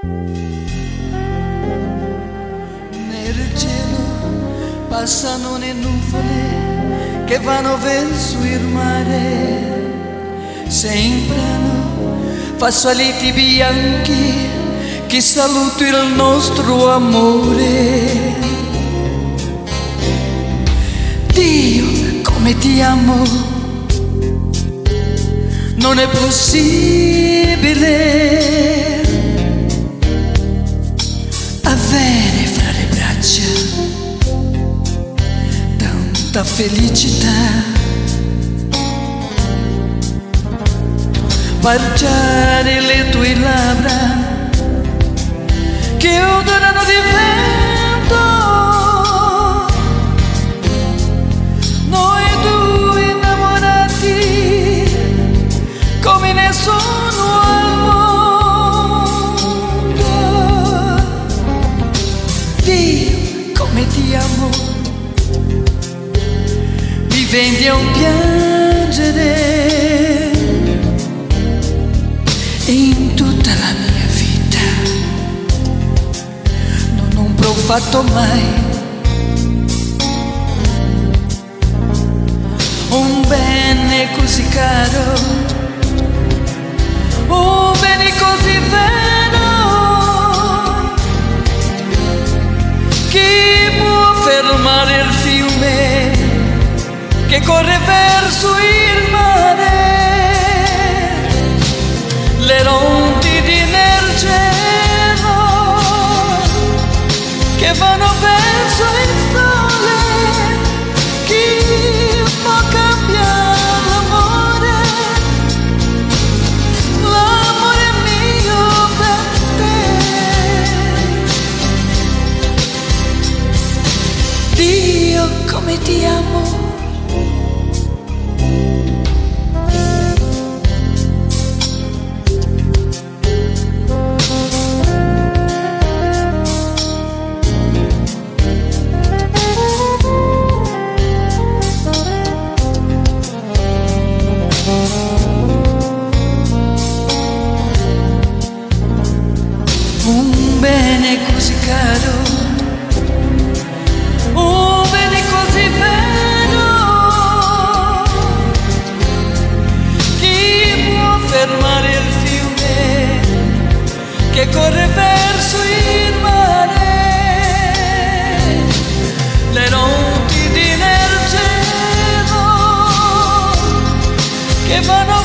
Nel cielo passano le nuvole che vanno verso il mare, sembrano fassoleti bianchi che salutano il nostro amore. Dio, come ti amo, non è possibile avere fra le braccia tanta felicità. Baciare le tue labbra che odorano di vento, noi due innamorati come nessuno al mondo. Dio, come ti amo, mi vendi a un piangere. In tutta la mia vita non ho provato mai un bene così caro, un bene così vero. Chi può fermare il fiume che corre verso il mare? Le rondini nel cielo che vanno verso il sole. Chi può cambiare l'amore? L'amore mio per te. Dio, come ti amo. Un bene così caro, un bene così vero. Chi può fermare il fiume che corre verso il mare? Le rondini nel cielo che vanno